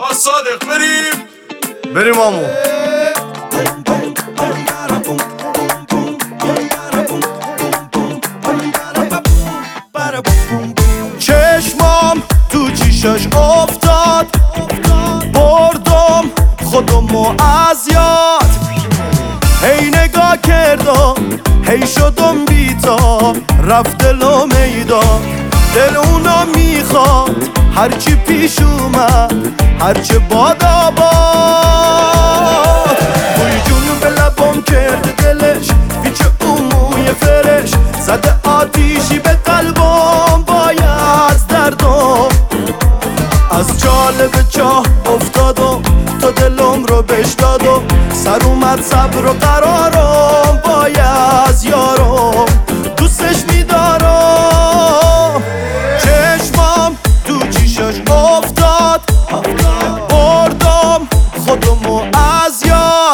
صادق بریم آمو. چشمام تو چیشش افتاد، بردم خودمو از یاد. هی نگاه کردم، هی شدم بی‌تاب، رفت دلم میدان. دل اونا میخواد هرچی پیش اومد، هرچه باد آباد. بوی جونو به لبم کرده دلش، پیچ اون موی فرش زده آتیشی به قلبم بای از دردم. از جالب چاه افتادم تا دلم رو بش دادم، سر اومد صبر و قرارم بای از یارم. دوستش میدارم، چشمام تو چیشش افتاد، بردم خودمو از یاد.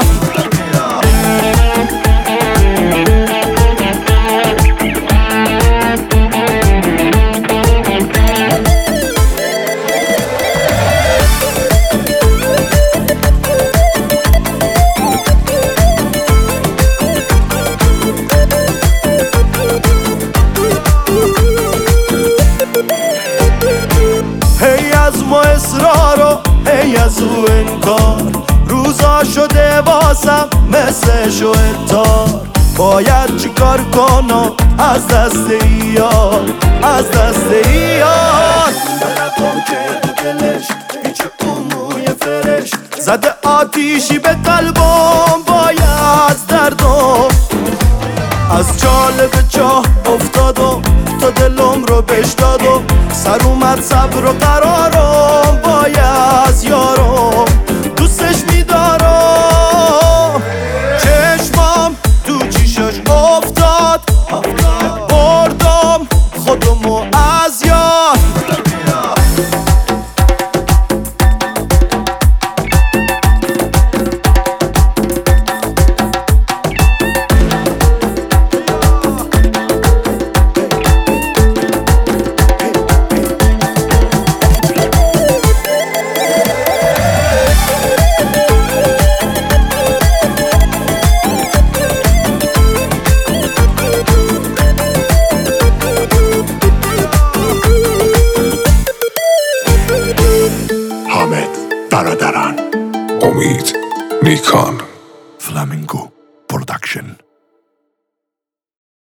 هی از ما اصرارو، هی از او انکار، روزا شده واسم مثل شوهتار. باید چیکار کنم از دست یار، از دست یار. بلکم کرد دلش، پیچ اون موی فرش زده آتیشی به قلبم بای از دردم. از جالب چاه افتادم تا دلم رو بش دادم، سر اومد صبر و قرارم بای از یارم. دوستش میدارم، چشمام تو چیشش افتاد، بردم خودمو از یاد. حامد برادران، امید نیکان، فلامینگو.